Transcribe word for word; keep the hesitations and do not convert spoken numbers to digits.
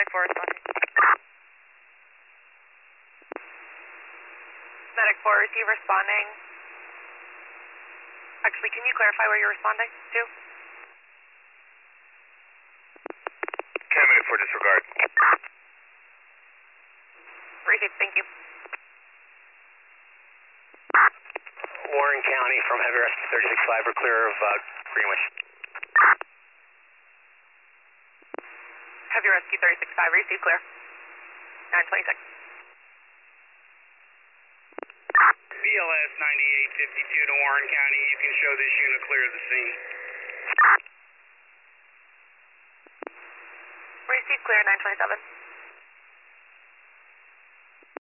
four responding. Medic four, receive responding. Actually, can you clarify where you're responding to? ten Medic four, disregard. Receive, thank you. Warren County from Heavy Rescue thirty-six five, we're clear of uh, Greenwich. Heavy Rescue thirty-six five, receive clear. nine twenty-six. B L S ninety-eight fifty-two to Warren County, you can show this unit clear of the scene. Receive clear, nine twenty-seven.